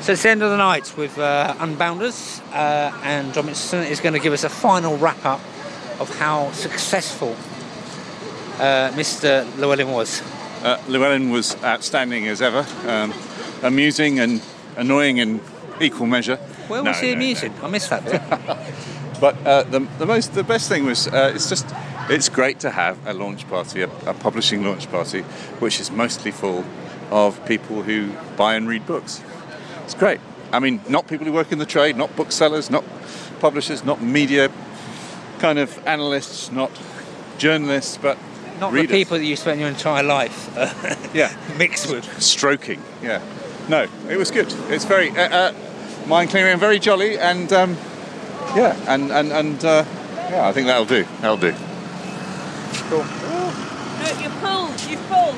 So it's the end of the night with Unbounders, and John Mitchison is going to give us a final wrap-up of how successful Mr. Llewellyn was. Llewellyn was outstanding as ever, amusing and annoying in equal measure. Where was he amusing? I missed that bit. But the best thing was it's great to have a launch party, a publishing launch party, which is mostly full of people who buy and read books. It's great. I mean, not people who work in the trade, not booksellers, not publishers, not media kind of analysts, not journalists, but not readers. The people that you spent your entire life mixed with. Stroking, yeah. No, it was good. It's very mind clearing and very jolly, and I think that'll do. Cool. No, you've pulled.